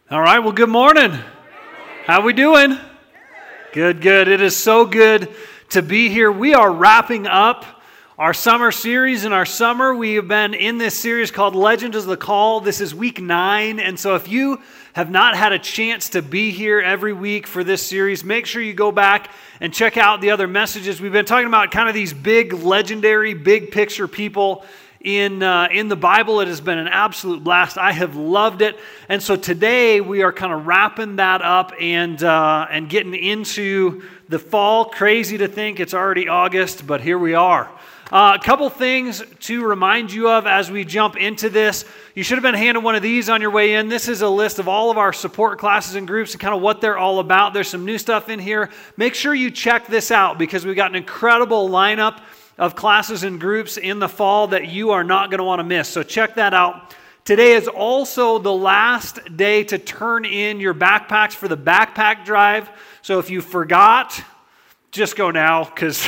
All right, well, good morning. How we doing? Good. It is so good to be here. We are wrapping up our summer series. In our summer, we have been in this series called Legend is the Call. This is week 9, and so if you have not had a chance to be here every week for this series, make sure you go back and check out the other messages. We've been talking about kind of these big, legendary, big picture people in the Bible. It has been an absolute blast. I have loved it. And so today we are kind of wrapping that up and getting into the fall. Crazy to think it's already August, but here we are. A couple things to remind you of as we jump into this. You should have been handed one of these on your way in. This is a list of all of our support classes and groups and kind of what they're all about. There's some new stuff in here. Make sure you check this out because we've got an incredible lineup of classes and groups in the fall that you are not going to want to miss. So check that out. Today is also the last day to turn in your backpacks for the backpack drive. So if you forgot, just go now because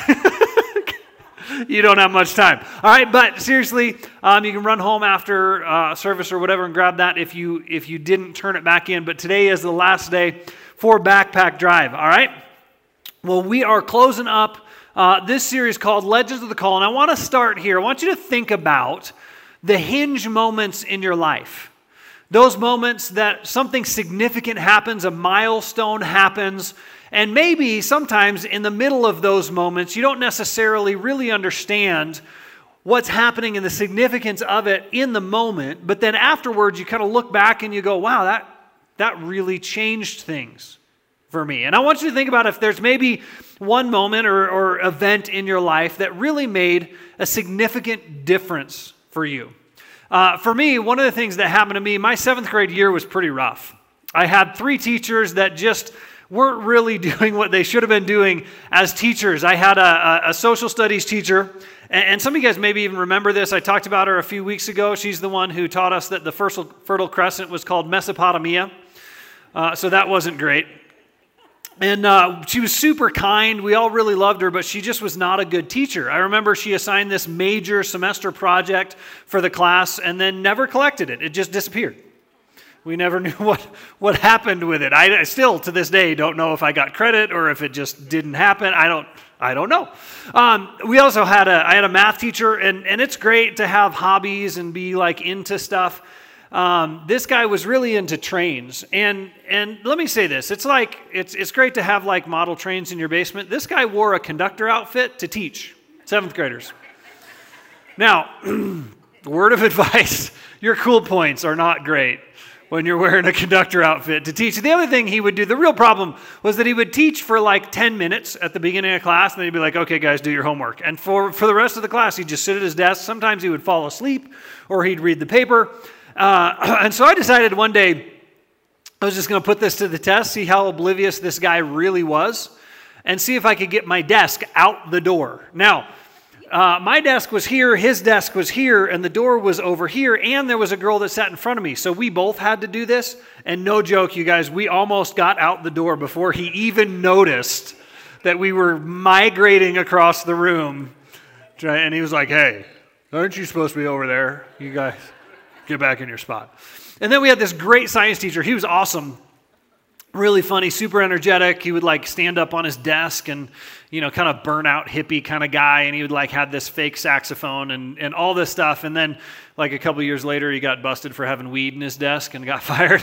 you don't have much time. All right, but seriously, you can run home after service or whatever and grab that if you didn't turn it back in. But today is the last day for backpack drive. All right. Well, we are closing up this series called Legends of the Call, and I want to start here. I want you to think about the hinge moments in your life. Those moments that something significant happens, a milestone happens, and maybe sometimes in the middle of those moments, you don't necessarily really understand what's happening and the significance of it in the moment, but then afterwards you kind of look back and you go, wow, that really changed things for me. And I want you to think about if there's maybe one moment or event in your life that really made a significant difference for you. For me, one of the things that happened to me, my 7th grade year was pretty rough. I had 3 teachers that just weren't really doing what they should have been doing as teachers. I had a social studies teacher, and some of you guys maybe even remember this. I talked about her a few weeks ago. She's the one who taught us that the Fertile Crescent was called Mesopotamia. So that wasn't great. And she was super kind. We all really loved her, but she just was not a good teacher. I remember she assigned this major semester project for the class and then never collected it. It just disappeared. We never knew what happened with it. I still, to this day, don't know if I got credit or if it just didn't happen. I don't know. We also I had a math teacher, and it's great to have hobbies and be like into stuff. This guy was really into trains, and let me say this: it's great to have like model trains in your basement. This guy wore a conductor outfit to teach 7th graders. Now, word of advice: your cool points are not great when you're wearing a conductor outfit to teach. The other thing he would do, the real problem was that he would teach for like 10 minutes at the beginning of class, and then he'd be like, okay, guys, do your homework. And for the rest of the class, he'd just sit at his desk. Sometimes he would fall asleep, or he'd read the paper. And so I decided one day I was just going to put this to the test, see how oblivious this guy really was, and see if I could get my desk out the door. Now, my desk was here, his desk was here, and the door was over here, and there was a girl that sat in front of me. So we both had to do this, and no joke, you guys, we almost got out the door before he even noticed that we were migrating across the room. And he was like, hey, aren't you supposed to be over there? You guys, get back in your spot. And then we had this great science teacher. He was awesome. Really funny, super energetic. He would like stand up on his desk and, kind of burnout hippie kind of guy. And he would like have this fake saxophone and all this stuff. And then like a couple years later, he got busted for having weed in his desk and got fired.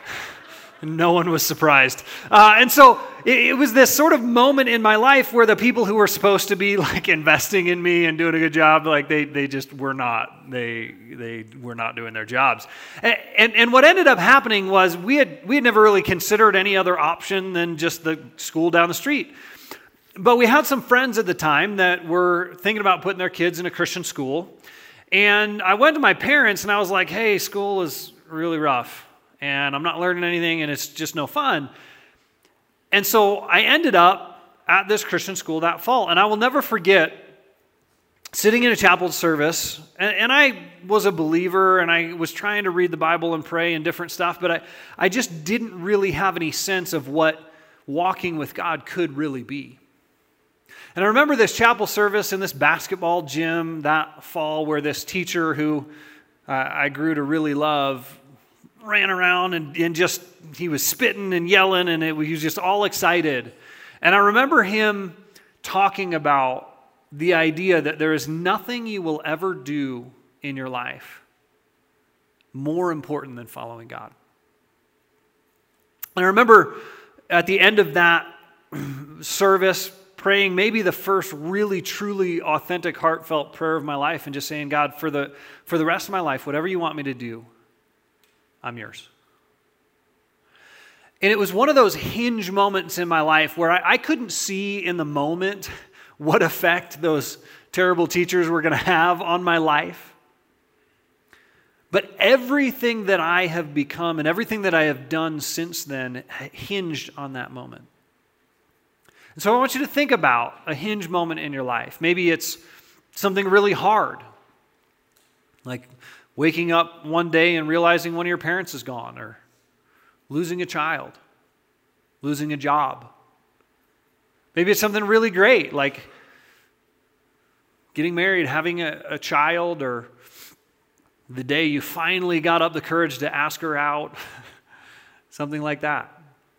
No one was surprised. And so it was this sort of moment in my life where the people who were supposed to be like investing in me and doing a good job, like they just were not. They were not doing their jobs. And what ended up happening was we had never really considered any other option than just the school down the street. But we had some friends at the time that were thinking about putting their kids in a Christian school. And I went to my parents and I was like, hey, school is really rough. And I'm not learning anything, and it's just no fun. And so I ended up at this Christian school that fall. And I will never forget sitting in a chapel service, and I was a believer, and I was trying to read the Bible and pray and different stuff, but I just didn't really have any sense of what walking with God could really be. And I remember this chapel service in this basketball gym that fall where this teacher who I grew to really love ran around and just, he was spitting and yelling, and he was just all excited. And I remember him talking about the idea that there is nothing you will ever do in your life more important than following God. And I remember at the end of that service praying maybe the first really, truly authentic, heartfelt prayer of my life and just saying, God, for the rest of my life, whatever you want me to do, I'm yours. And it was one of those hinge moments in my life where I couldn't see in the moment what effect those terrible teachers were going to have on my life. But everything that I have become and everything that I have done since then hinged on that moment. And so I want you to think about a hinge moment in your life. Maybe it's something really hard, like waking up one day and realizing one of your parents is gone, or losing a child, losing a job. Maybe it's something really great, like getting married, having a child, or the day you finally got up the courage to ask her out, something like that.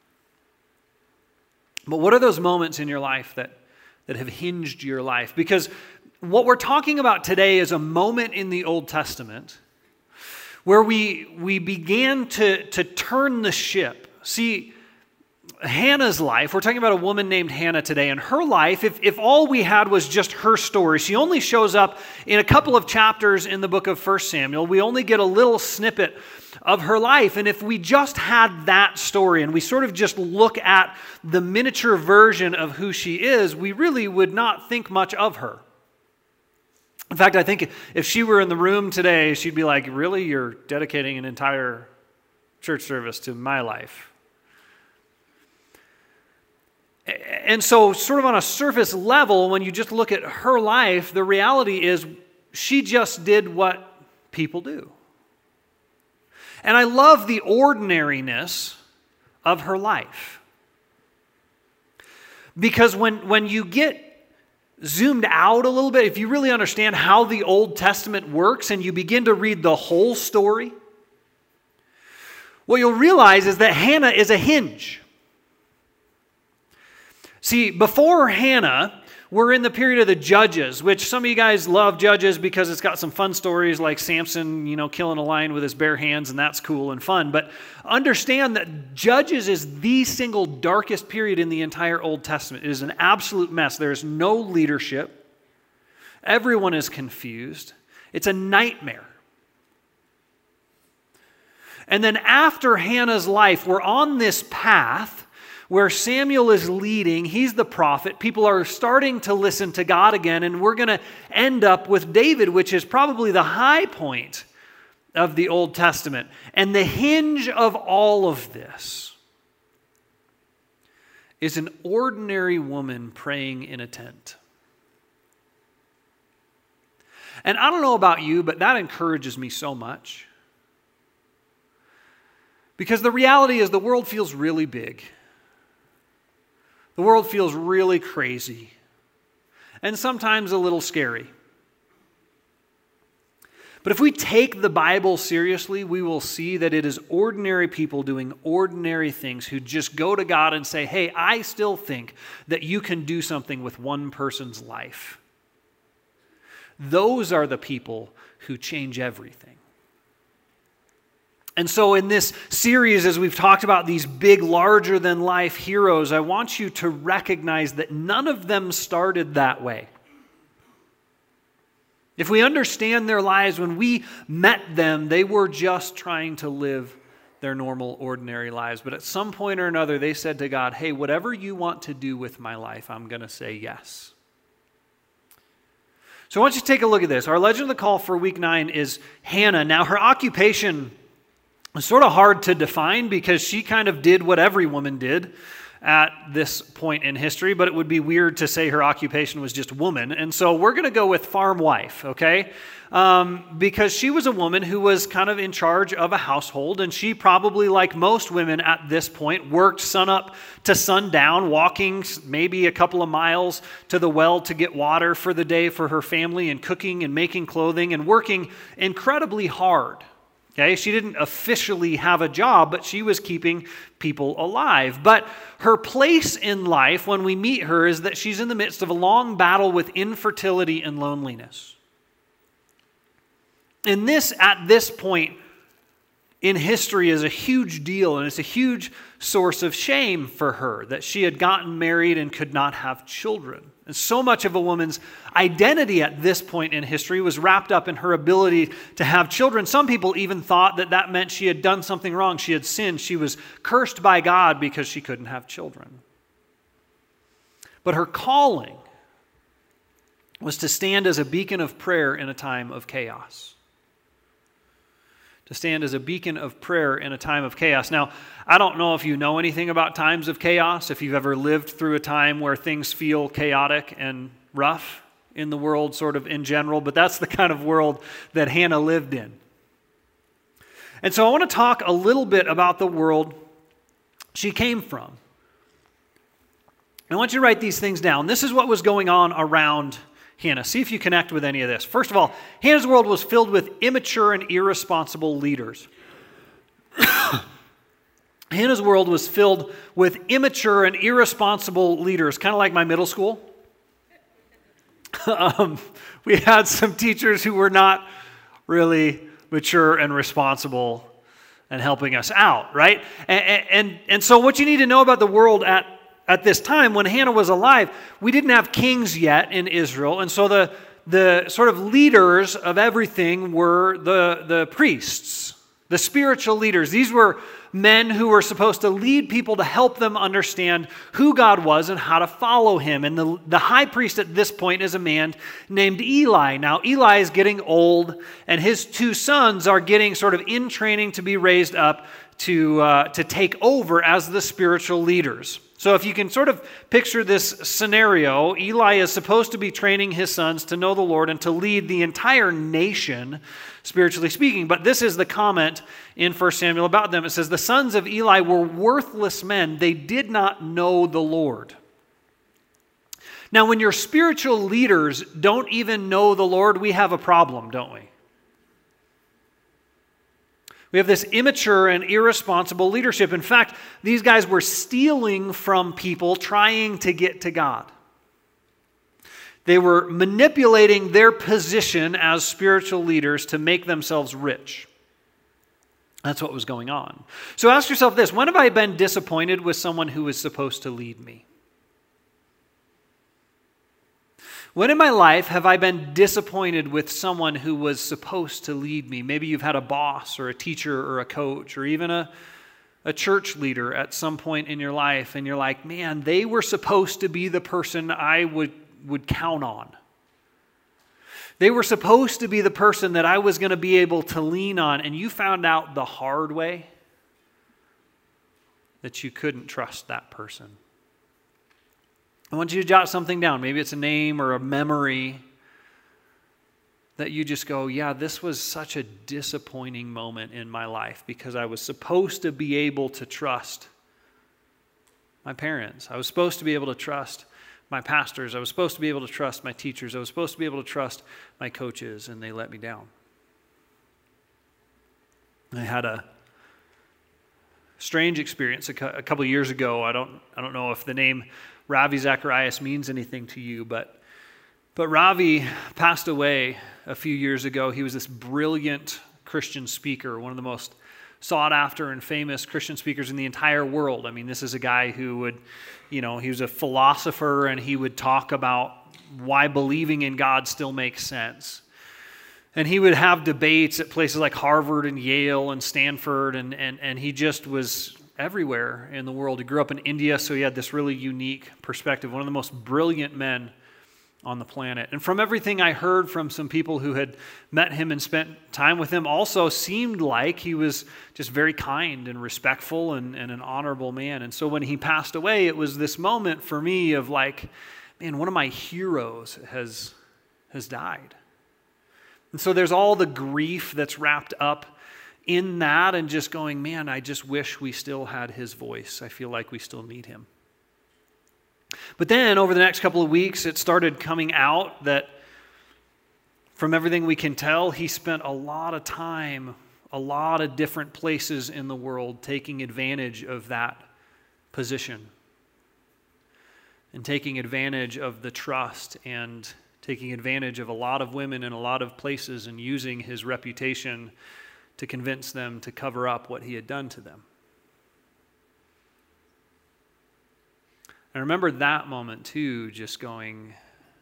But what are those moments in your life that have hinged your life? Because what we're talking about today is a moment in the Old Testament where we began to turn the ship. See, Hannah's life, we're talking about a woman named Hannah today, and her life, if all we had was just her story, she only shows up in a couple of chapters in the book of 1 Samuel. We only get a little snippet of her life, and if we just had that story and we sort of just look at the miniature version of who she is, we really would not think much of her. In fact, I think if she were in the room today, she'd be like, really, you're dedicating an entire church service to my life? And so sort of on a surface level, when you just look at her life, the reality is she just did what people do. And I love the ordinariness of her life. Because when you get zoomed out a little bit, if you really understand how the Old Testament works and you begin to read the whole story, what you'll realize is that Hannah is a hinge. See, before Hannah, we're in the period of the Judges, which some of you guys love Judges because it's got some fun stories like Samson, killing a lion with his bare hands, and that's cool and fun. But understand that Judges is the single darkest period in the entire Old Testament. It is an absolute mess. There is no leadership. Everyone is confused. It's a nightmare. And then after Hannah's life, we're on this path where Samuel is leading. He's the prophet. People are starting to listen to God again, and we're going to end up with David, which is probably the high point of the Old Testament. And the hinge of all of this is an ordinary woman praying in a tent. And I don't know about you, but that encourages me so much. Because the reality is the world feels really big. The world feels really crazy and sometimes a little scary. But if we take the Bible seriously, we will see that it is ordinary people doing ordinary things who just go to God and say, hey, I still think that you can do something with one person's life. Those are the people who change everything. And so in this series, as we've talked about these big, larger-than-life heroes, I want you to recognize that none of them started that way. If we understand their lives, when we met them, they were just trying to live their normal, ordinary lives. But at some point or another, they said to God, hey, whatever you want to do with my life, I'm going to say yes. So I want you to take a look at this. Our Legend of the Call for week 9 is Hannah. Now, her occupation is sort of hard to define because she kind of did what every woman did at this point in history, but it would be weird to say her occupation was just woman. And so we're going to go with farm wife, okay? Because she was a woman who was kind of in charge of a household, and she probably, like most women at this point, worked sun up to sundown, walking maybe a couple of miles to the well to get water for the day for her family, and cooking and making clothing and working incredibly hard. Okay, she didn't officially have a job, but she was keeping people alive. But her place in life when we meet her is that she's in the midst of a long battle with infertility and loneliness. And this, at this point in history, is a huge deal, and it's a huge source of shame for her that she had gotten married and could not have children. And so much of a woman's identity at this point in history was wrapped up in her ability to have children. Some people even thought that that meant she had done something wrong. She had sinned. She was cursed by God because she couldn't have children. But her calling was to stand as a beacon of prayer in a time of chaos. To stand as a beacon of prayer in a time of chaos. Now, I don't know if you know anything about times of chaos, if you've ever lived through a time where things feel chaotic and rough in the world, sort of in general, but that's the kind of world that Hannah lived in. And so I want to talk a little bit about the world she came from. I want you to write these things down. This is what was going on around Hannah. See if you connect with any of this. First of all, Hannah's world was filled with immature and irresponsible leaders. Hannah's world was filled with immature and irresponsible leaders, kind of like my middle school. We had some teachers who were not really mature and responsible and helping us out, right? And so what you need to know about the world at this time, when Hannah was alive, we didn't have kings yet in Israel, and so the sort of leaders of everything were the priests, the spiritual leaders. These were men who were supposed to lead people to help them understand who God was and how to follow him. And the high priest at this point is a man named Eli. Now, Eli is getting old, and his two sons are getting sort of in training to be raised up to take over as the spiritual leaders. So if you can sort of picture this scenario, Eli is supposed to be training his sons to know the Lord and to lead the entire nation, spiritually speaking. But this is the comment in 1 Samuel about them. It says, the sons of Eli were worthless men. They did not know the Lord. Now, when your spiritual leaders don't even know the Lord, we have a problem, don't we? We have this immature and irresponsible leadership. In fact, these guys were stealing from people trying to get to God. They were manipulating their position as spiritual leaders to make themselves rich. That's what was going on. So ask yourself this: when have I been disappointed with someone who was supposed to lead me? When in my life have I been disappointed with someone who was supposed to lead me? Maybe you've had a boss or a teacher or a coach or even a church leader at some point in your life, and you're like, man, they were supposed to be the person I would count on. They were supposed to be the person that I was going to be able to lean on, and you found out the hard way that you couldn't trust that person. I want you to jot something down. Maybe it's a name or a memory that you just go, yeah, this was such a disappointing moment in my life because I was supposed to be able to trust my parents. I was supposed to be able to trust my pastors. I was supposed to be able to trust my teachers. I was supposed to be able to trust my coaches, and they let me down. I had a strange experience a couple of years ago. I don't know if the name Ravi Zacharias means anything to you, but Ravi passed away a few years ago. He was this brilliant Christian speaker, one of the most sought after and famous Christian speakers in the entire world. I mean, this is a guy who would, he was a philosopher, and he would talk about why believing in God still makes sense. And he would have debates at places like Harvard and Yale and Stanford, and he just was everywhere in the world. He grew up in India, so he had this really unique perspective, one of the most brilliant men on the planet. And from everything I heard from some people who had met him and spent time with him, also seemed like he was just very kind and respectful and an honorable man. And so when he passed away, it was this moment for me of like, man, one of my heroes has died. And so there's all the grief that's wrapped up in that, and just going, man, I just wish we still had his voice. I feel like we still need him. But then over the next couple of weeks, it started coming out that from everything we can tell, he spent a lot of time a lot of different places in the world taking advantage of that position and taking advantage of the trust and taking advantage of a lot of women in a lot of places and using his reputation to convince them to cover up what he had done to them. I remember that moment too, just going,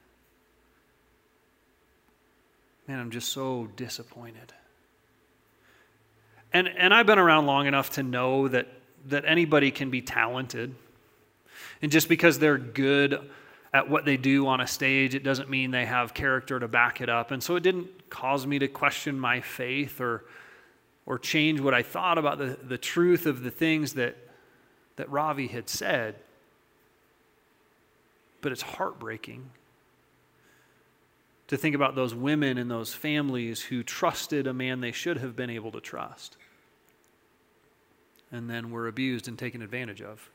man, I'm just so disappointed. And I've been around long enough to know that anybody can be talented. And just because they're good at what they do on a stage, it doesn't mean they have character to back it up. And so it didn't cause me to question my faith or change what I thought about the truth of the things that Ravi had said. But it's heartbreaking to think about those women and those families who trusted a man they should have been able to trust and then were abused and taken advantage of.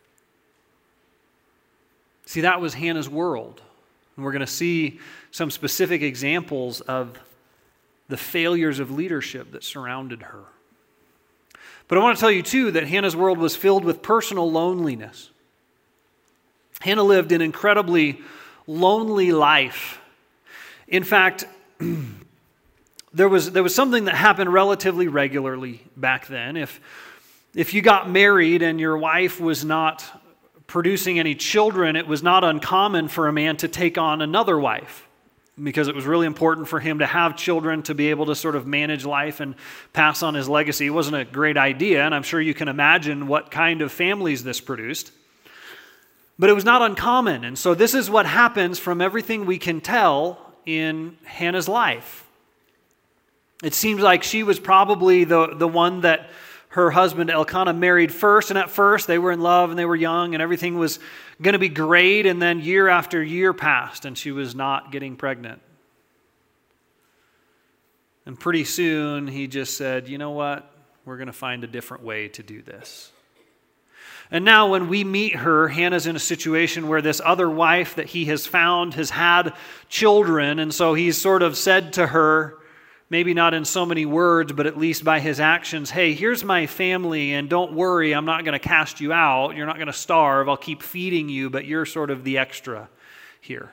See, that was Hannah's world. And we're going to see some specific examples of the failures of leadership that surrounded her. But I want to tell you, too, that Hannah's world was filled with personal loneliness. Hannah lived an incredibly lonely life. In fact, there was something that happened relatively regularly back then. If you got married and your wife was not producing any children, it was not uncommon for a man to take on another wife because it was really important for him to have children to be able to sort of manage life and pass on his legacy. It wasn't a great idea, and I'm sure you can imagine what kind of families this produced. But it was not uncommon, and so this is what happens from everything we can tell in Hannah's life. It seems like she was probably the one that her husband Elkanah married first, and at first they were in love and they were young and everything was going to be great, and then year after year passed and she was not getting pregnant. And pretty soon he just said, you know what, we're going to find a different way to do this. And now when we meet her, Hannah's in a situation where this other wife that he has found has had children, and so he's sort of said to her, maybe not in so many words, but at least by his actions, hey, here's my family, and don't worry, I'm not going to cast you out. You're not going to starve. I'll keep feeding you, but you're sort of the extra here.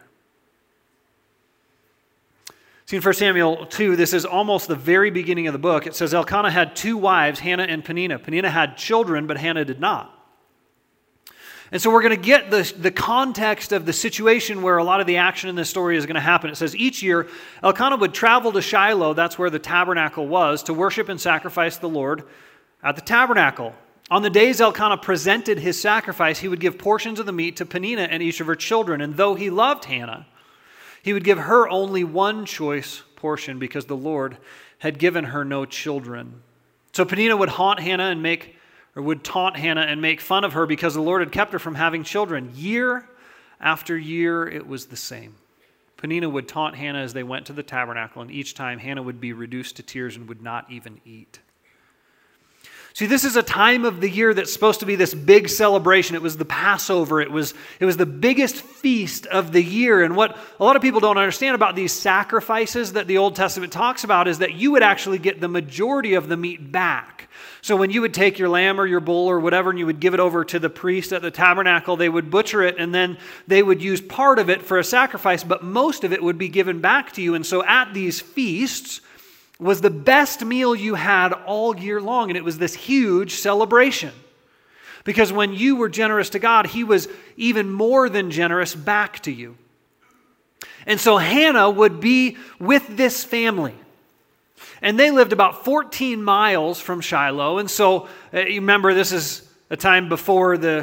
See, in 1 Samuel 2, this is almost the very beginning of the book. It says Elkanah had two wives, Hannah and Peninnah. Peninnah had children, but Hannah did not. And so we're going to get the context of the situation where a lot of the action in this story is going to happen. It says each year, Elkanah would travel to Shiloh, that's where the tabernacle was, to worship and sacrifice the Lord at the tabernacle. On the days Elkanah presented his sacrifice, he would give portions of the meat to Peninnah and each of her children. And though he loved Hannah, he would give her only one choice portion because the Lord had given her no children. So Peninnah would taunt Hannah and make fun of her because the Lord had kept her from having children. Year after year, it was the same. Peninnah would taunt Hannah as they went to the tabernacle, and each time Hannah would be reduced to tears and would not even eat. See, this is a time of the year that's supposed to be this big celebration. It was the Passover. It was the biggest feast of the year. And what a lot of people don't understand about these sacrifices that the Old Testament talks about is that you would actually get the majority of the meat back. So when you would take your lamb or your bull or whatever and you would give it over to the priest at the tabernacle, they would butcher it and then they would use part of it for a sacrifice, but most of it would be given back to you. And so at these feasts was the best meal you had all year long, and it was this huge celebration. Because when you were generous to God, He was even more than generous back to you. And so Hannah would be with this family. And they lived about 14 miles from Shiloh. And so, you remember, this is a time before the,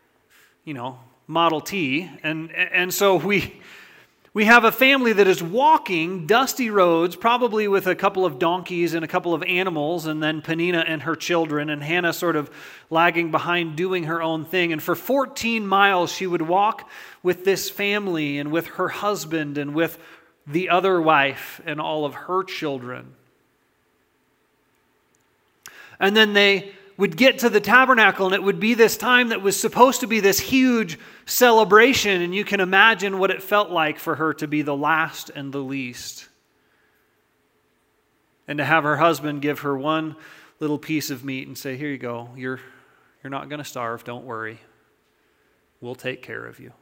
Model T. And so we have a family that is walking dusty roads, probably with a couple of donkeys and a couple of animals, and then Peninnah and her children, and Hannah sort of lagging behind doing her own thing. And for 14 miles, she would walk with this family and with her husband and with the other wife and all of her children. And then they would get to the tabernacle, and it would be this time that was supposed to be this huge celebration, and you can imagine what it felt like for her to be the last and the least. And to have her husband give her one little piece of meat and say, here you go, you're not going to starve, don't worry. We'll take care of you.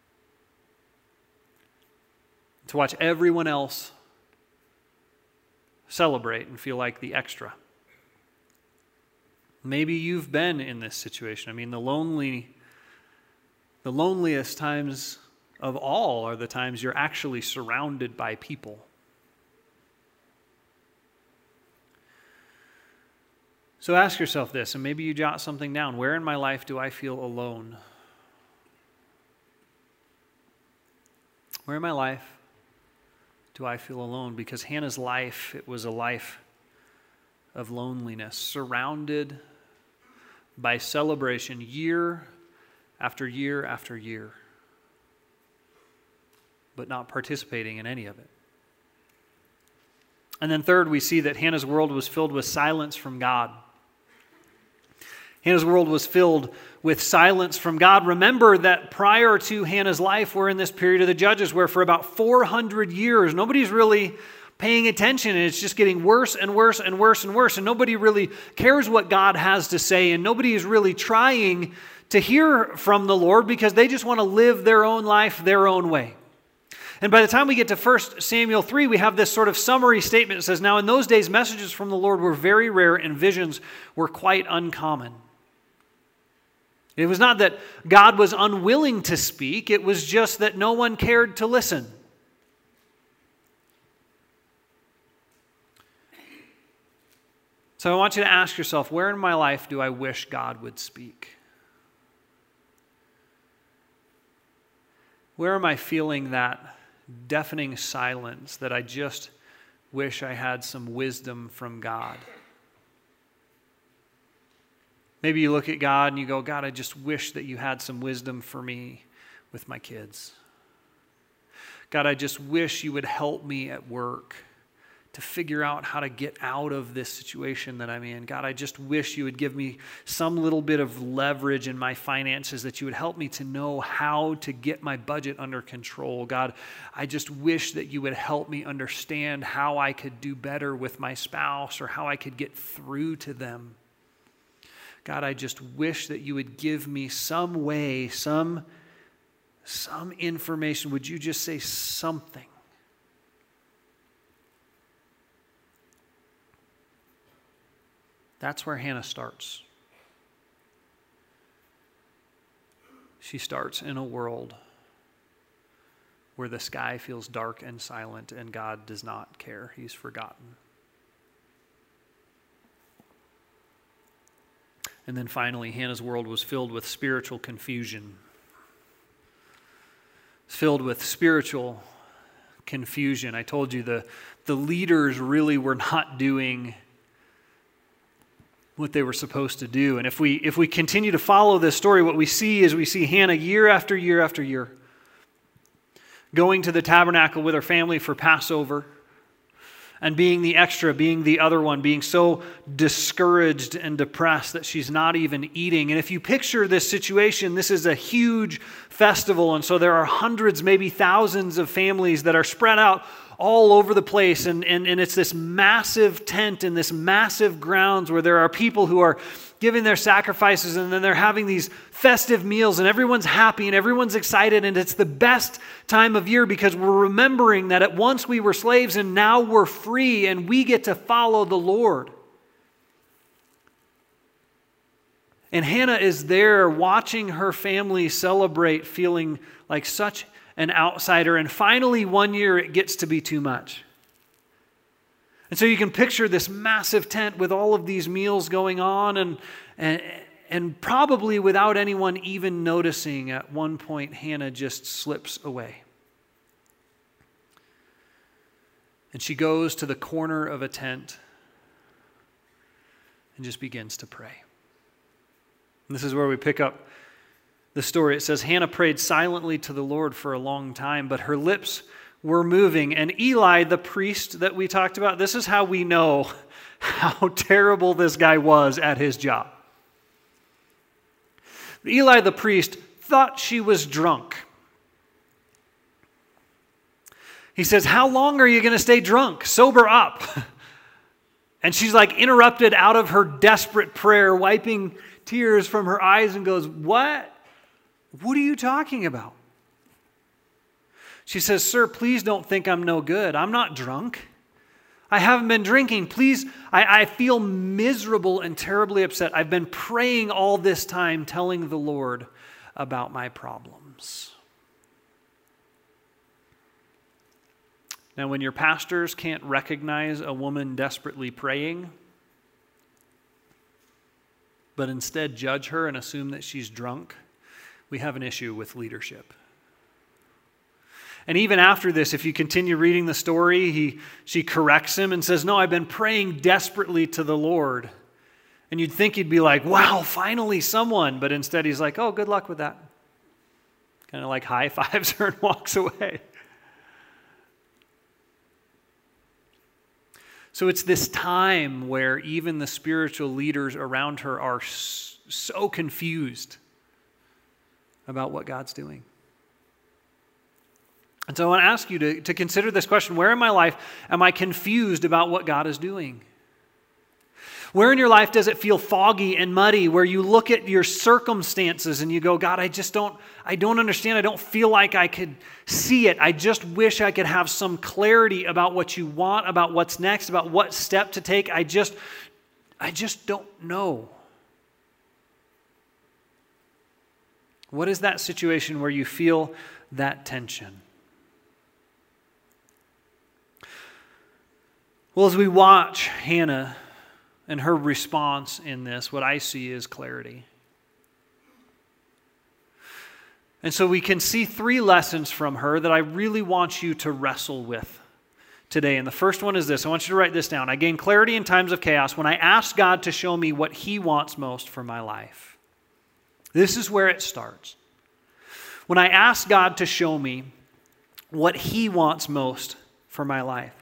To watch everyone else celebrate and feel like the extra. Maybe you've been in this situation. I mean, the loneliest times of all are the times you're actually surrounded by people. So ask yourself this, and maybe you jot something down. Where in my life do I feel alone? Where in my life do I feel alone? Because Hannah's life, it was a life of loneliness, surrounded by celebration year after year after year, but not participating in any of it. And then third, we see that Hannah's world was filled with silence from God. Hannah's world was filled with silence from God. Remember that prior to Hannah's life, we're in this period of the Judges where for about 400 years, nobody's really paying attention, and it's just getting worse and worse and worse and worse, and nobody really cares what God has to say, and nobody is really trying to hear from the Lord because they just want to live their own life their own way. And by the time we get to 1 Samuel 3, we have this sort of summary statement. It says, now in those days, messages from the Lord were very rare and visions were quite uncommon. It was not that God was unwilling to speak. It was just that no one cared to listen. So I want you to ask yourself, where in my life do I wish God would speak? Where am I feeling that deafening silence that I just wish I had some wisdom from God? Maybe you look at God and you go, God, I just wish that you had some wisdom for me with my kids. God, I just wish you would help me at work to figure out how to get out of this situation that I'm in. God, I just wish you would give me some little bit of leverage in my finances, that you would help me to know how to get my budget under control. God, I just wish that you would help me understand how I could do better with my spouse or how I could get through to them. God, I just wish that you would give me some way, some information. Would you just say something? That's where Hannah starts. She starts in a world where the sky feels dark and silent and God does not care. He's forgotten. And then finally, Hannah's world was filled with spiritual confusion. It's filled with spiritual confusion. I told you the leaders really were not doing what they were supposed to do. And if we continue to follow this story, what we see is we see Hannah year after year after year going to the tabernacle with her family for Passover and being the extra, being the other one, being so discouraged and depressed that she's not even eating. And if you picture this situation, this is a huge festival, and so there are hundreds, maybe thousands of families that are spread out all over the place, and it's this massive tent and this massive grounds where there are people who are giving their sacrifices, and then they're having these festive meals, and everyone's happy and everyone's excited, and it's the best time of year because we're remembering that at once we were slaves and now we're free and we get to follow the Lord. And Hannah is there watching her family celebrate, feeling like such an outsider, and finally one year it gets to be too much. And so you can picture this massive tent with all of these meals going on, and probably without anyone even noticing, at one point Hannah just slips away. And she goes to the corner of a tent and just begins to pray. And this is where we pick up the story. It says, Hannah prayed silently to the Lord for a long time, but her lips were moving. And Eli, the priest that we talked about, this is how we know how terrible this guy was at his job. Eli, the priest, thought she was drunk. He says, how long are you going to stay drunk? Sober up. And she's like interrupted out of her desperate prayer, wiping tears from her eyes and goes, "What? What are you talking about?" She says, "Sir, please don't think I'm no good. I'm not drunk. I haven't been drinking. Please, I feel miserable and terribly upset. I've been praying all this time, telling the Lord about my problems." Now, when your pastors can't recognize a woman desperately praying, but instead judge her and assume that she's drunk, we have an issue with leadership. And even after this, if you continue reading the story, she corrects him and says, "No, I've been praying desperately to the Lord." And you'd think he'd be like, "Wow, finally someone." But instead he's like, "Oh, good luck with that." Kind of like high fives her and walks away. So it's this time where even the spiritual leaders around her are so confused about what God's doing. And so I want to ask you to consider this question. Where in my life am I confused about what God is doing? Where in your life does it feel foggy and muddy, where you look at your circumstances and you go, "God, I don't understand. I don't feel like I could see it. I just wish I could have some clarity about what you want, about what's next, about what step to take. I just don't know." What is that situation where you feel that tension? Well, as we watch Hannah and her response in this, what I see is clarity. And so we can see 3 lessons from her that I really want you to wrestle with today. And the first one is this. I want you to write this down. I gain clarity in times of chaos when I ask God to show me what He wants most for my life. This is where it starts. When I ask God to show me what He wants most for my life.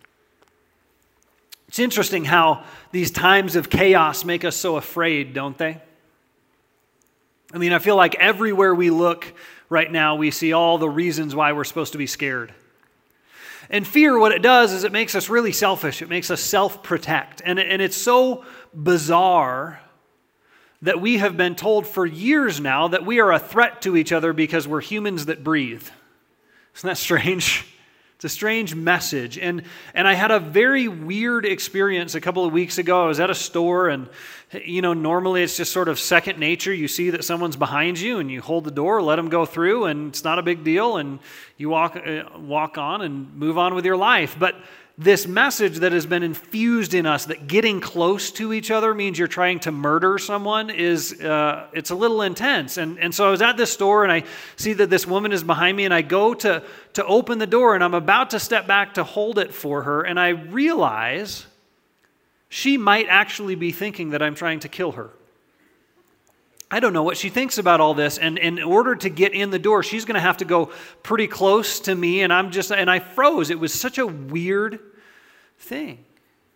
It's interesting how these times of chaos make us so afraid, don't they? I mean, I feel like everywhere we look right now, we see all the reasons why we're supposed to be scared. And fear, what it does is it makes us really selfish. It makes us self-protect. And it's so bizarre that we have been told for years now that we are a threat to each other because we're humans that breathe. Isn't that strange? It's a strange message. And I had a very weird experience a couple of weeks ago. I was at a store and, normally it's just sort of second nature. You see that someone's behind you and you hold the door, let them go through, and it's not a big deal. And you walk on and move on with your life. But this message that has been infused in us that getting close to each other means you're trying to murder someone is, it's a little intense. And so I was at this store and I see that this woman is behind me and I go to open the door and I'm about to step back to hold it for her and I realize she might actually be thinking that I'm trying to kill her. I don't know what she thinks about all this. And in order to get in the door, she's going to have to go pretty close to me. And I froze. It was such a weird thing.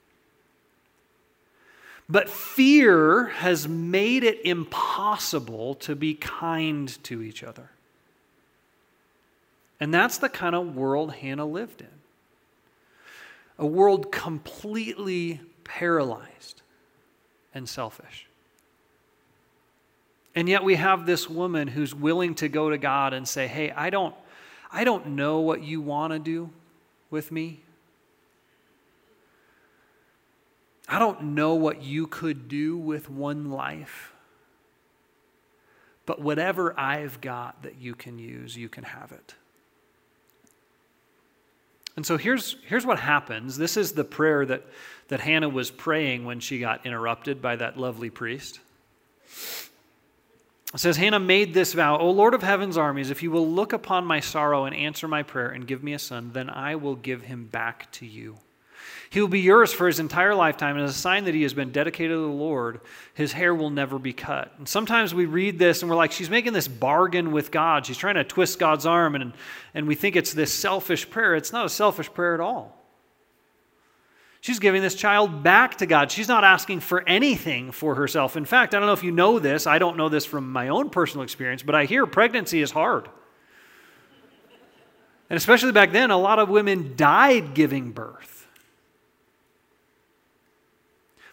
But fear has made it impossible to be kind to each other. And that's the kind of world Hannah lived in. A world completely paralyzed and selfish. And yet we have this woman who's willing to go to God and say, "Hey, I don't know what you want to do with me. I don't know what you could do with one life. But whatever I've got that you can use, you can have it." And so here's what happens. This is the prayer that Hannah was praying when she got interrupted by that lovely priest. It says, Hannah made this vow, "O Lord of heaven's armies, if you will look upon my sorrow and answer my prayer and give me a son, then I will give him back to you. He will be yours for his entire lifetime, and as a sign that he has been dedicated to the Lord, his hair will never be cut." And sometimes we read this and we're like, she's making this bargain with God. She's trying to twist God's arm, and we think it's this selfish prayer. It's not a selfish prayer at all. She's giving this child back to God. She's not asking for anything for herself. In fact, I don't know if you know this. I don't know this from my own personal experience, but I hear pregnancy is hard. And especially back then, a lot of women died giving birth.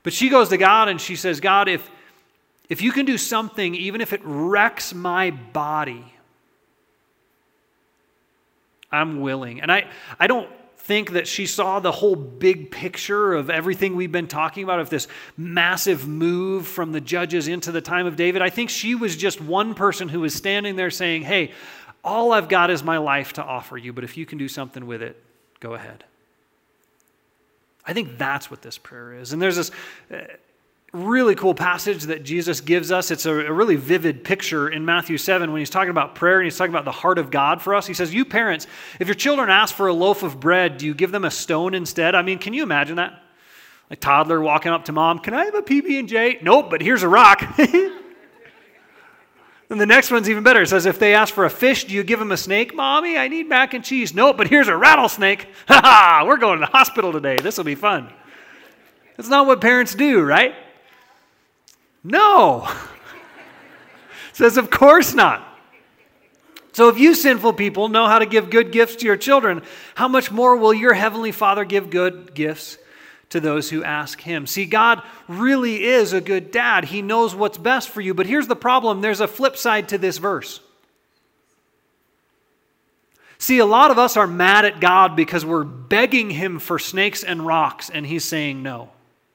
But she goes to God and she says, God, if you can do something, even if it wrecks my body, I'm willing. And I don't think that she saw the whole big picture of everything we've been talking about, of this massive move from the judges into the time of David. I think she was just one person who was standing there saying, hey, all I've got is my life to offer you, but if you can do something with it, go ahead. I think that's what this prayer is. And there's this really cool passage that Jesus gives us. It's a really vivid picture in Matthew 7 when he's talking about prayer and he's talking about the heart of God for us. He says, you parents, if your children ask for a loaf of bread, do you give them a stone instead? I mean, can you imagine that? Like toddler walking up to mom, can I have a PB&J? Nope, but here's a rock. And the next one's even better. It says, if they ask for a fish, do you give them a snake? Mommy, I need mac and cheese. Nope, but here's a rattlesnake. Ha ha, we're going to the hospital today. This will be fun. That's not what parents do, right? No. It says, of course not. So if you sinful people know how to give good gifts to your children, how much more will your heavenly Father give good gifts to those who ask him? See, God really is a good dad. He knows what's best for you. But here's the problem. There's a flip side to this verse. See, a lot of us are mad at God because we're begging him for snakes and rocks, and he's saying no.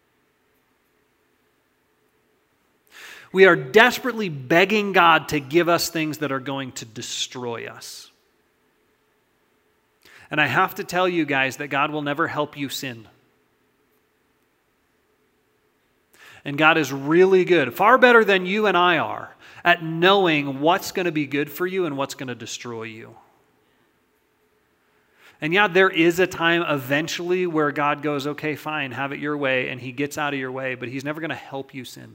We are desperately begging God to give us things that are going to destroy us. And I have to tell you guys that God will never help you sin. And God is really good, far better than you and I are, at knowing what's going to be good for you and what's going to destroy you. And yeah, there is a time eventually where God goes, okay, fine, have it your way, and he gets out of your way, but he's never going to help you sin.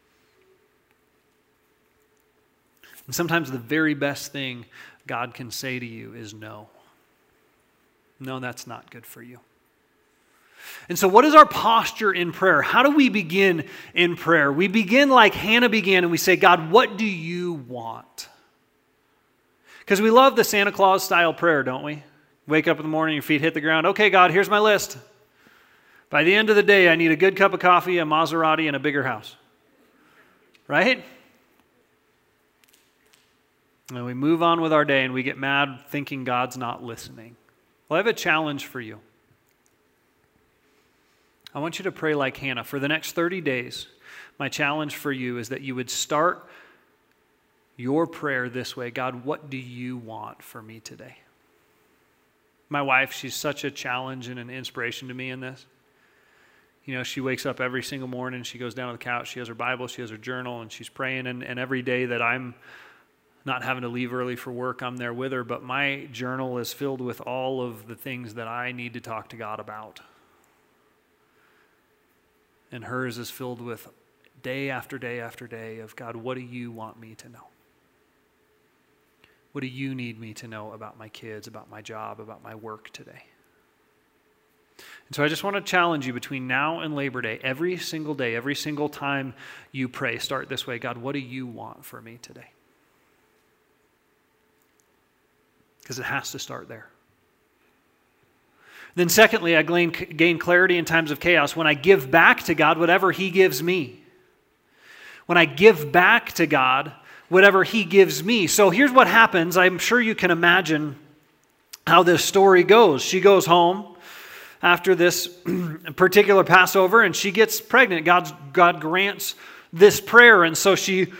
And sometimes the very best thing God can say to you is no. No, that's not good for you. And so what is our posture in prayer? How do we begin in prayer? We begin like Hannah began and we say, God, what do you want? Because we love the Santa Claus style prayer, don't we? Wake up in the morning, your feet hit the ground. Okay, God, here's my list. By the end of the day, I need a good cup of coffee, a Maserati, and a bigger house. Right? And we move on with our day and we get mad thinking God's not listening. Well, I have a challenge for you. I want you to pray like Hannah. For the next 30 days, my challenge for you is that you would start your prayer this way. God, what do you want for me today? My wife, she's such a challenge and an inspiration to me in this. You know, she wakes up every single morning, she goes down to the couch, she has her Bible, she has her journal, and she's praying. And every day that I'm not having to leave early for work, I'm there with her. But my journal is filled with all of the things that I need to talk to God about. And hers is filled with day after day after day of, God, what do you want me to know? What do you need me to know about my kids, about my job, about my work today? And so I just want to challenge you between now and Labor Day, every single day, every single time you pray, start this way. God, what do you want for me today? Because it has to start there. Then secondly, I gain clarity in times of chaos when I give back to God whatever he gives me. When I give back to God whatever he gives me. So here's what happens. I'm sure you can imagine how this story goes. She goes home after this particular Passover and she gets pregnant. God grants this prayer, and so she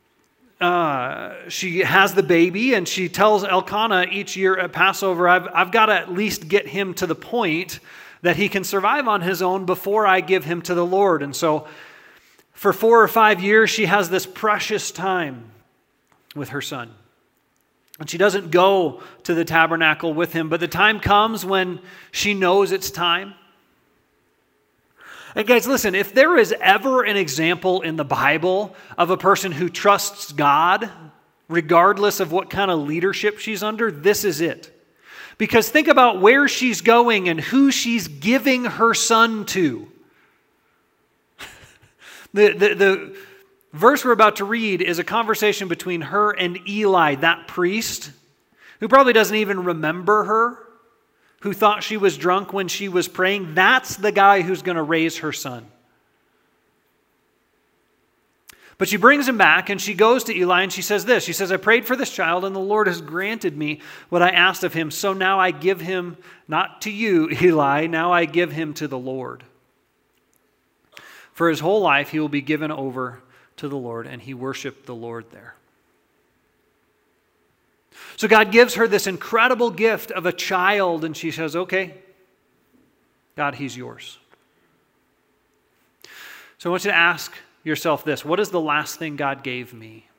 has the baby, and she tells Elkanah each year at Passover, I've got to at least get him to the point that he can survive on his own before I give him to the Lord. And so for 4 or 5 years, she has this precious time with her son. And she doesn't go to the tabernacle with him, but the time comes when she knows it's time. And guys, listen, if there is ever an example in the Bible of a person who trusts God, regardless of what kind of leadership she's under, this is it. Because think about where she's going and who she's giving her son to. The verse we're about to read is a conversation between her and Eli, that priest, who probably doesn't even remember her, who thought she was drunk when she was praying. That's the guy who's going to raise her son. But she brings him back, and she goes to Eli, and she says this. She says, I prayed for this child, and the Lord has granted me what I asked of him. So now I give him, not to you, Eli, now I give him to the Lord. For his whole life he will be given over to the Lord, and he worshiped the Lord there. So God gives her this incredible gift of a child, and she says, okay, God, he's yours. So I want you to ask yourself this. What is the last thing God gave me?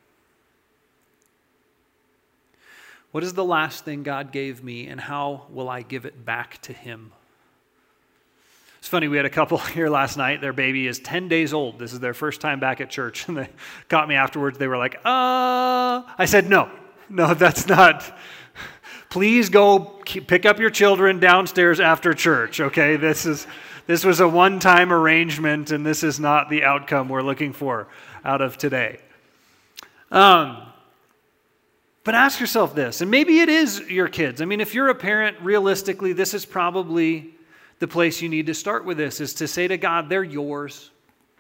What is the last thing God gave me, and how will I give it back to him? It's funny, we had a couple here last night. Their baby is 10 days old. This is their first time back at church. And they caught me afterwards. They were like, I said, no, that's not. Please go pick up your children downstairs after church, okay? This was a one-time arrangement, and this is not the outcome we're looking for out of today. But ask yourself this, and maybe it is your kids. I mean, if you're a parent, realistically, this is probably the place you need to start with this, is to say to God, they're yours.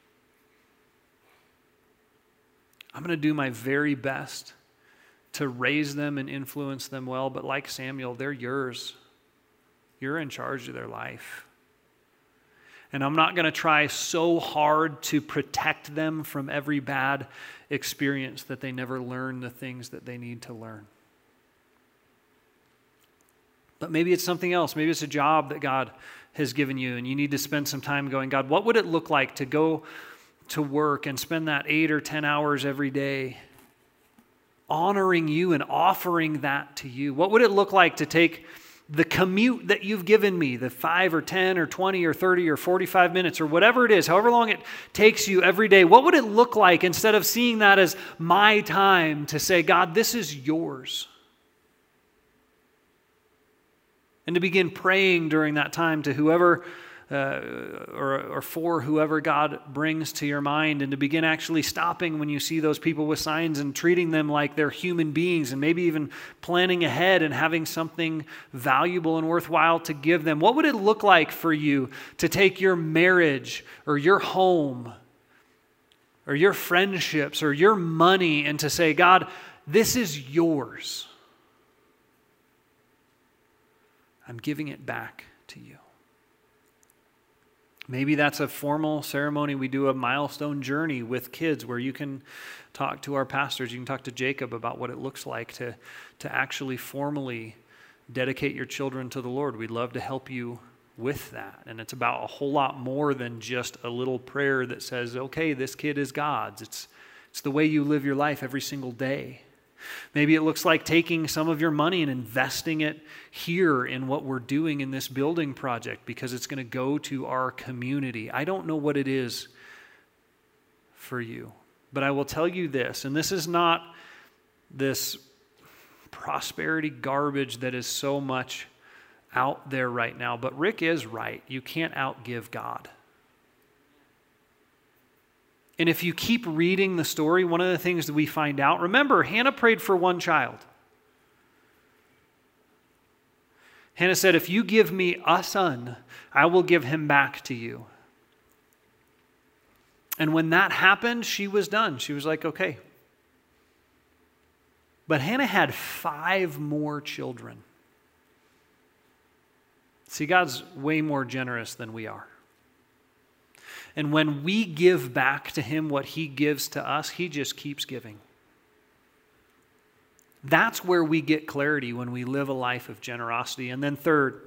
I'm going to do my very best to raise them and influence them well, but like Samuel, they're yours. You're in charge of their life. And I'm not going to try so hard to protect them from every bad experience that they never learn the things that they need to learn. But maybe it's something else. Maybe it's a job that God has given you, and you need to spend some time going, God, what would it look like to go to work and spend that 8 or 10 hours every day honoring you and offering that to you? What would it look like to take the commute that you've given me, the 5 or 10 or 20 or 30 or 45 minutes or whatever it is, however long it takes you every day, what would it look like, instead of seeing that as my time, to say, God, this is yours? And to begin praying during that time to whoever or for whoever God brings to your mind, and to begin actually stopping when you see those people with signs and treating them like they're human beings, and maybe even planning ahead and having something valuable and worthwhile to give them. What would it look like for you to take your marriage or your home or your friendships or your money and to say, God, this is yours. I'm giving it back to you. Maybe that's a formal ceremony. We do a milestone journey with kids where you can talk to our pastors. You can talk to Jacob about what it looks like to actually formally dedicate your children to the Lord. We'd love to help you with that. And it's about a whole lot more than just a little prayer that says, okay, this kid is God's. It's the way you live your life every single day. Maybe it looks like taking some of your money and investing it here in what we're doing in this building project, because it's going to go to our community. I don't know what it is for you, but I will tell you this, and this is not this prosperity garbage that is so much out there right now, but Rick is right. You can't outgive God. And if you keep reading the story, one of the things that we find out, remember, Hannah prayed for one child. Hannah said, if you give me a son, I will give him back to you. And when that happened, she was done. She was like, okay. But Hannah had 5 more children. See, God's way more generous than we are. And when we give back to him what he gives to us, he just keeps giving. That's where we get clarity, when we live a life of generosity. And then third,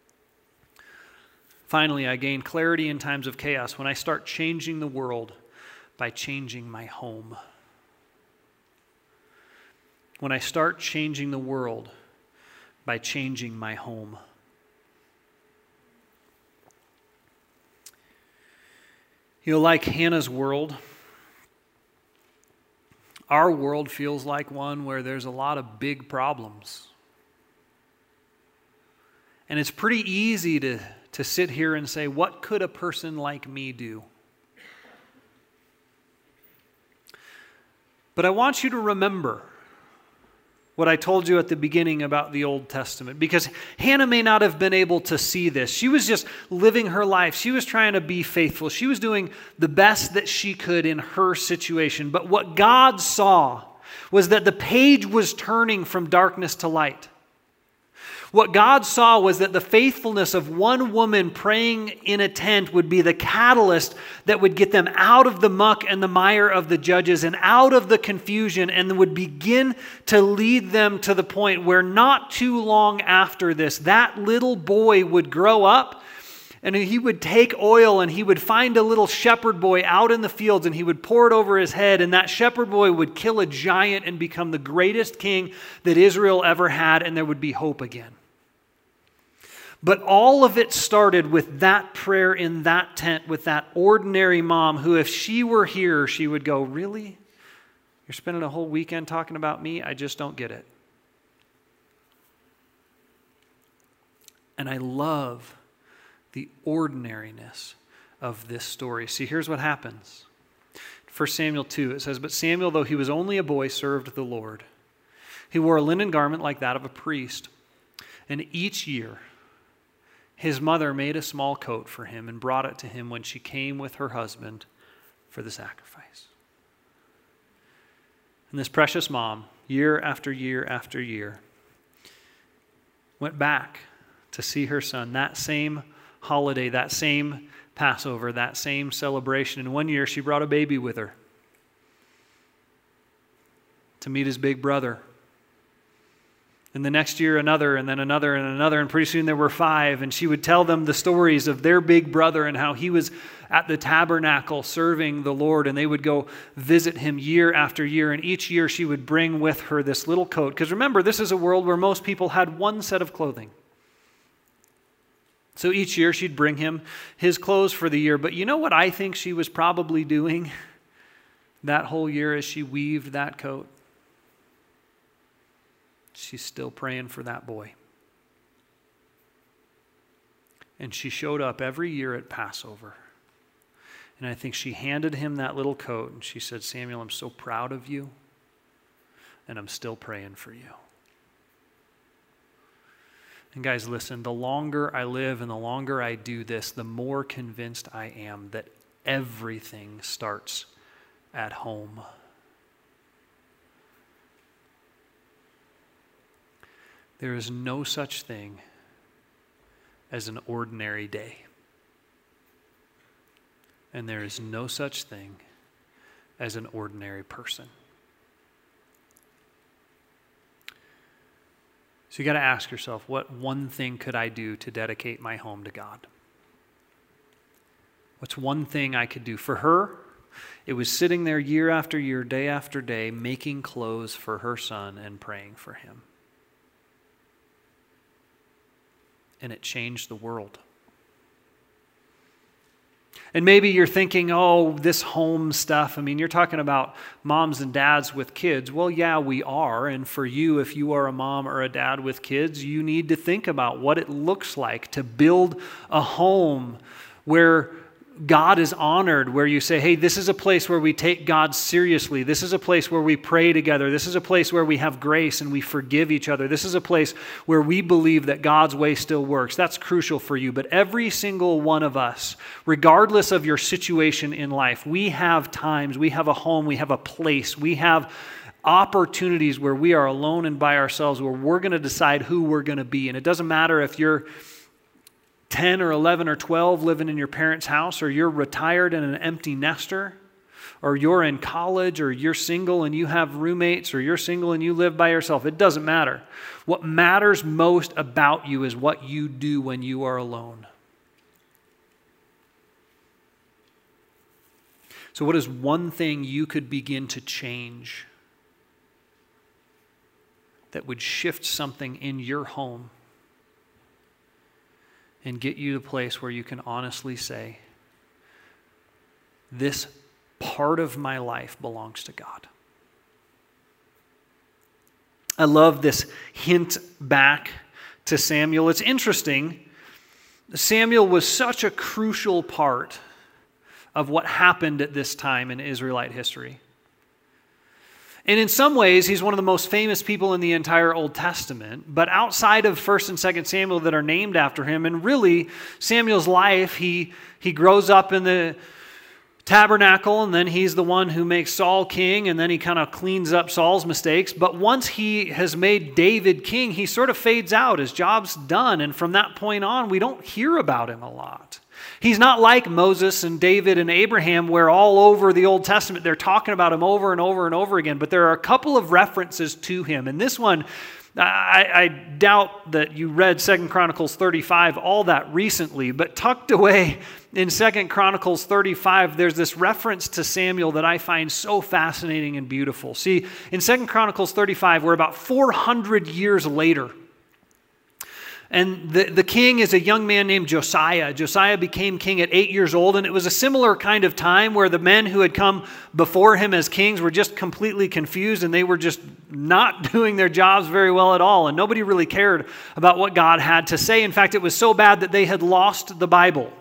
finally, I gain clarity in times of chaos when I start changing the world by changing my home. When I start changing the world by changing my home. You know, like Hannah's world, our world feels like one where there's a lot of big problems. And it's pretty easy to sit here and say, what could a person like me do? But I want you to remember what I told you at the beginning about the Old Testament, because Hannah may not have been able to see this. She was just living her life. She was trying to be faithful. She was doing the best that she could in her situation. But what God saw was that the page was turning from darkness to light. What God saw was that the faithfulness of one woman praying in a tent would be the catalyst that would get them out of the muck and the mire of the judges and out of the confusion, and would begin to lead them to the point where not too long after this, that little boy would grow up and he would take oil and he would find a little shepherd boy out in the fields and he would pour it over his head, and that shepherd boy would kill a giant and become the greatest king that Israel ever had, and there would be hope again. But all of it started with that prayer in that tent with that ordinary mom who, if she were here, she would go, "Really? You're spending a whole weekend talking about me? I just don't get it." And I love the ordinariness of this story. See, here's what happens. 1 Samuel 2, it says, "But Samuel, though he was only a boy, served the Lord. He wore a linen garment like that of a priest. And each year his mother made a small coat for him and brought it to him when she came with her husband for the sacrifice." And this precious mom, year after year after year, went back to see her son that same holiday, that same Passover, that same celebration. And one year she brought a baby with her to meet his big brother. And the next year another, and then another, and another, and pretty soon there were 5, and she would tell them the stories of their big brother and how he was at the tabernacle serving the Lord, and they would go visit him year after year, and each year she would bring with her this little coat. Because remember, this is a world where most people had one set of clothing. So each year she'd bring him his clothes for the year. But you know what I think she was probably doing that whole year as she weaved that coat? She's still praying for that boy. And she showed up every year at Passover. And I think she handed him that little coat and she said, "Samuel, I'm so proud of you, and I'm still praying for you." And guys, listen, the longer I live and the longer I do this, the more convinced I am that everything starts at home. There is no such thing as an ordinary day. And there is no such thing as an ordinary person. So you got to ask yourself, what one thing could I do to dedicate my home to God? What's one thing I could do? For her, it was sitting there year after year, day after day, making clothes for her son and praying for him. And it changed the world. And maybe you're thinking, oh, this home stuff. I mean, you're talking about moms and dads with kids. Well, yeah, we are. And for you, if you are a mom or a dad with kids, you need to think about what it looks like to build a home where God is honored, where you say, hey, this is a place where we take God seriously. This is a place where we pray together. This is a place where we have grace and we forgive each other. This is a place where we believe that God's way still works. That's crucial for you. But every single one of us, regardless of your situation in life, we have times, we have a home, we have a place, we have opportunities where we are alone and by ourselves, where we're going to decide who we're going to be. And it doesn't matter if you're 10 or 11 or 12 living in your parents' house, or you're retired and an empty nester, or you're in college, or you're single and you have roommates, or you're single and you live by yourself. It doesn't matter. What matters most about you is what you do when you are alone. So what is one thing you could begin to change that would shift something in your home and get you to a place where you can honestly say, this part of my life belongs to God? I love this hint back to Samuel. It's interesting. Samuel was such a crucial part of what happened at this time in Israelite history. And in some ways, he's one of the most famous people in the entire Old Testament. But outside of 1st and 2nd Samuel that are named after him, and really Samuel's life, he grows up in the tabernacle, and then he's the one who makes Saul king, and then he kind of cleans up Saul's mistakes. But once he has made David king, he sort of fades out. His job's done. And from that point on, we don't hear about him a lot. He's not like Moses and David and Abraham, where all over the Old Testament they're talking about him over and over and over again. But there are a couple of references to him. And this one, I doubt that you read 2 Chronicles 35 all that recently, but tucked away in 2 Chronicles 35, there's this reference to Samuel that I find so fascinating and beautiful. See, in 2 Chronicles 35, we're about 400 years later. And the king is a young man named Josiah. Josiah became king at 8 years old, and it was a similar kind of time where the men who had come before him as kings were just completely confused, and they were just not doing their jobs very well at all, and nobody really cared about what God had to say. In fact, it was so bad that they had lost the Bible.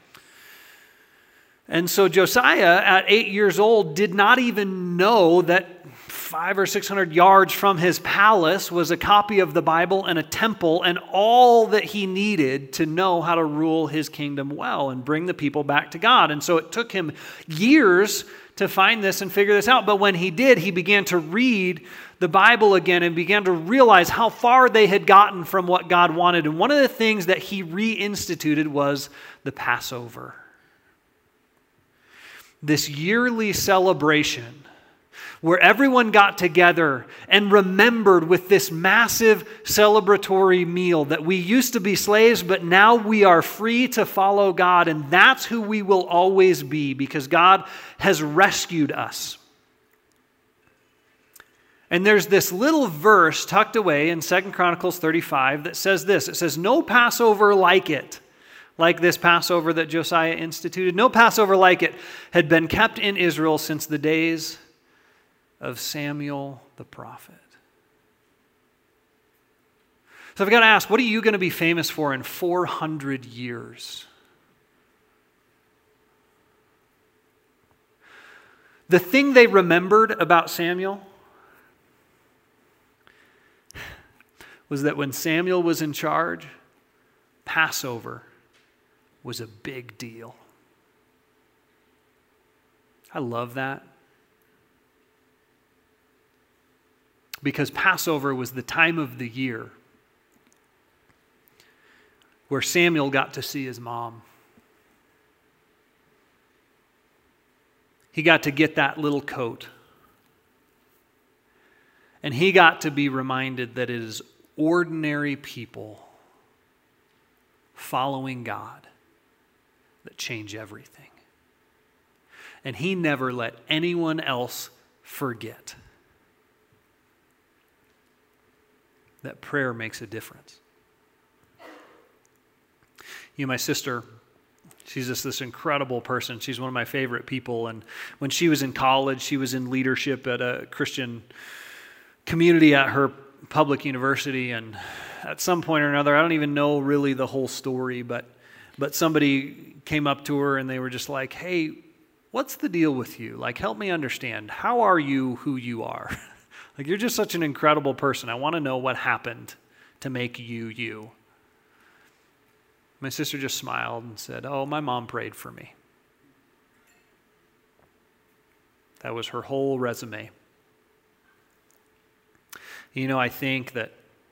And so Josiah, at 8 years old, did not even know that 500 or 600 yards from his palace was a copy of the Bible and a temple and all that he needed to know how to rule his kingdom well and bring the people back to God. And so it took him years to find this and figure this out. But when he did, he began to read the Bible again and began to realize how far they had gotten from what God wanted. And one of the things that he reinstituted was the Passover. This yearly celebration where everyone got together and remembered with this massive celebratory meal that we used to be slaves, but now we are free to follow God, and that's who we will always be because God has rescued us. And there's this little verse tucked away in 2 Chronicles 35 that says this. It says, "No Passover like it." Like this Passover that Josiah instituted. No Passover like it had been kept in Israel since the days of Samuel the prophet. So I've got to ask, what are you going to be famous for in 400 years? The thing they remembered about Samuel was that when Samuel was in charge, Passover was a big deal. I love that. Because Passover was the time of the year where Samuel got to see his mom. He got to get that little coat. And he got to be reminded that it is ordinary people following God that change everything. And he never let anyone else forget that prayer makes a difference. You know, my sister, she's just this incredible person. She's one of my favorite people. And when she was in college, she was in leadership at a Christian community at her public university. And at some point or another, I don't even know really the whole story, but somebody came up to her and they were just like, "Hey, what's the deal with you? Like, help me understand. How are you who you are? Like, you're just such an incredible person. I want to know what happened to make you you." My sister just smiled and said, "Oh, my mom prayed for me." That was her whole resume. You know, I think that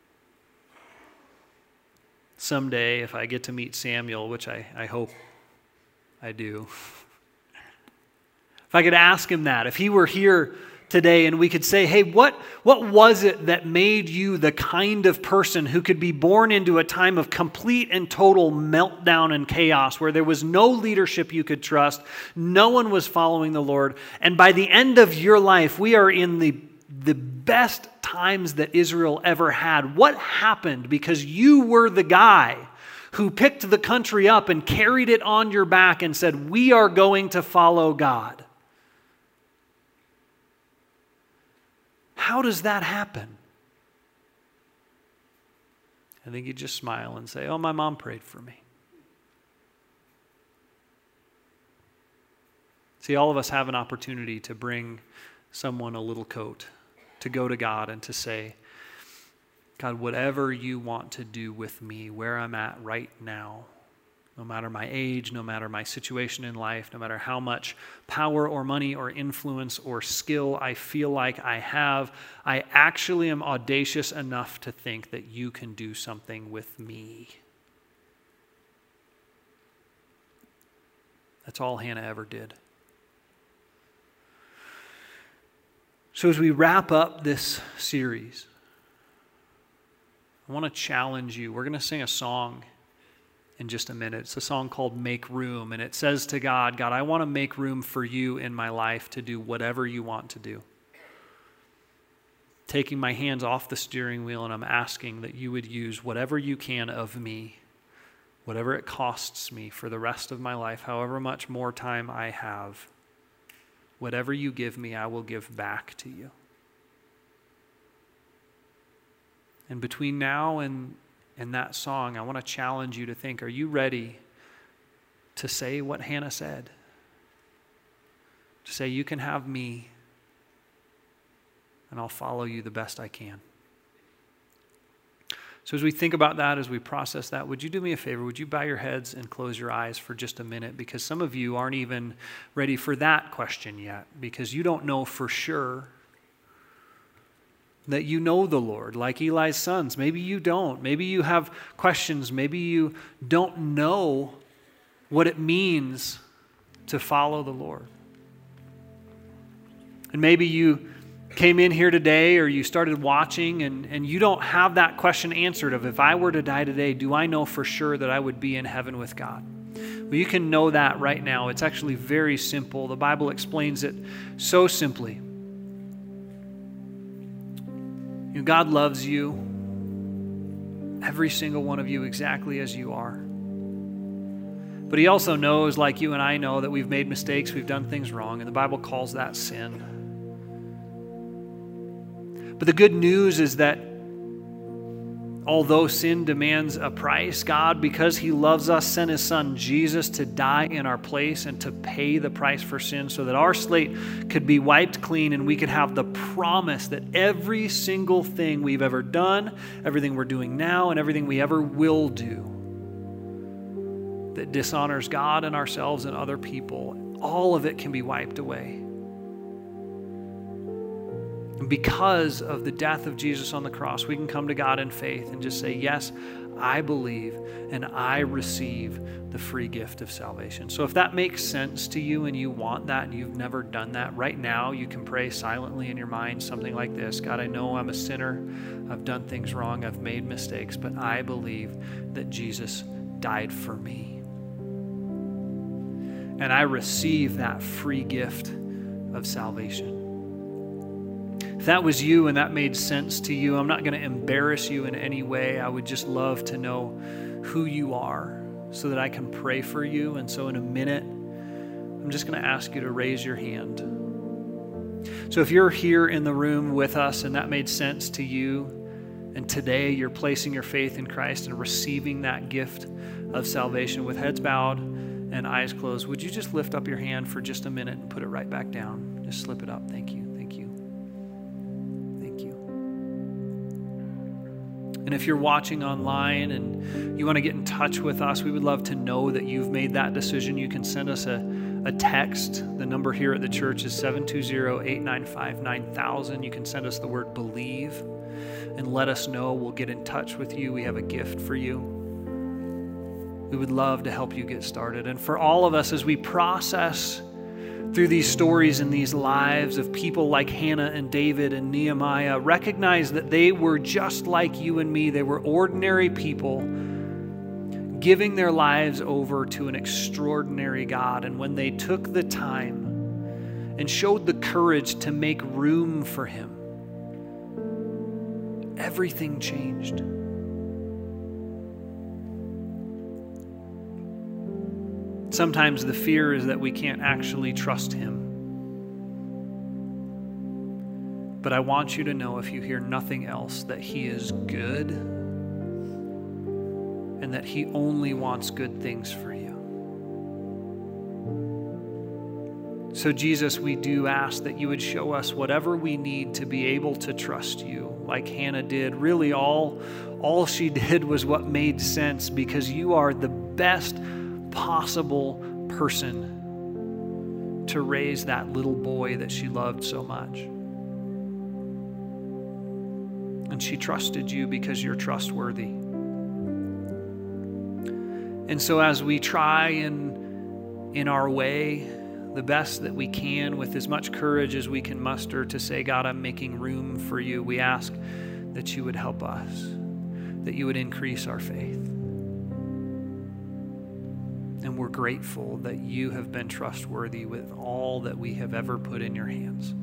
someday, if I get to meet Samuel, which I hope I do, if I could ask him that, if he were here today and we could say, "Hey, what was it that made you the kind of person who could be born into a time of complete and total meltdown and chaos where there was no leadership you could trust, no one was following the Lord, and by the end of your life, we are in the best times that Israel ever had. What happened? Because you were the guy who picked the country up and carried it on your back and said, 'We are going to follow God.'" How does that happen? I think you just smile and say, "Oh, my mom prayed for me." See, all of us have an opportunity to bring someone a little coat to go to God and to say, God, whatever you want to do with me, where I'm at right now, no matter my age, no matter my situation in life, no matter how much power or money or influence or skill I feel like I have, I actually am audacious enough to think that you can do something with me. That's all Hannah ever did. So as we wrap up this series, I want to challenge you. We're going to sing a song in just a minute. It's a song called Make Room, and it says to God, God, I want to make room for you in my life to do whatever you want to do. Taking my hands off the steering wheel, and I'm asking that you would use whatever you can of me, whatever it costs me for the rest of my life, however much more time I have, whatever you give me, I will give back to you. And between now and that song, I want to challenge you to think, are you ready to say what Hannah said? To say, you can have me, and I'll follow you the best I can. So as we think about that, as we process that, would you do me a favor? Would you bow your heads and close your eyes for just a minute? Because some of you aren't even ready for that question yet, because you don't know for sure that you know the Lord, like Eli's sons. Maybe you don't. Maybe you have questions. Maybe you don't know what it means to follow the Lord. And maybe you came in here today, or you started watching, and you don't have that question answered of, if I were to die today, do I know for sure that I would be in heaven with God? Well, you can know that right now. It's actually very simple. The Bible explains it so simply. God loves you, every single one of you, exactly as you are. But He also knows, like you and I know, that we've made mistakes, we've done things wrong, and the Bible calls that sin. But the good news is that although sin demands a price, God, because He loves us, sent His Son Jesus to die in our place and to pay the price for sin so that our slate could be wiped clean and we could have the promise that every single thing we've ever done, everything we're doing now, and everything we ever will do that dishonors God and ourselves and other people, all of it can be wiped away. And because of the death of Jesus on the cross, we can come to God in faith and just say, yes, I believe and I receive the free gift of salvation. So if that makes sense to you and you want that and you've never done that, right now you can pray silently in your mind something like this. God, I know I'm a sinner. I've done things wrong. I've made mistakes, but I believe that Jesus died for me. And I receive that free gift of salvation. If that was you and that made sense to you, I'm not going to embarrass you in any way. I would just love to know who you are so that I can pray for you. And so in a minute, I'm just going to ask you to raise your hand. So if you're here in the room with us and that made sense to you, and today you're placing your faith in Christ and receiving that gift of salvation with heads bowed and eyes closed, would you just lift up your hand for just a minute and put it right back down? Just slip it up. Thank you. Thank you. Thank you. And if you're watching online and you want to get in touch with us, we would love to know that you've made that decision. You can send us a text. The number here at the church is 720-895-9000. You can send us the word believe and let us know. We'll get in touch with you. We have a gift for you. We would love to help you get started. And for all of us, as we process through these stories and these lives of people like Hannah and David and Nehemiah, recognize that they were just like you and me. They were ordinary people giving their lives over to an extraordinary God. And when they took the time and showed the courage to make room for Him, everything changed. Sometimes the fear is that we can't actually trust Him. But I want you to know, if you hear nothing else, that He is good and that He only wants good things for you. So Jesus, we do ask that you would show us whatever we need to be able to trust you, like Hannah did. Really, all she did was what made sense, because you are the best possible person to raise that little boy that she loved so much. And she trusted you because you're trustworthy. And so as we try in our way, the best that we can, with as much courage as we can muster, to say, God, I'm making room for you, we ask that you would help us, that you would increase our faith. And we're grateful that you have been trustworthy with all that we have ever put in your hands.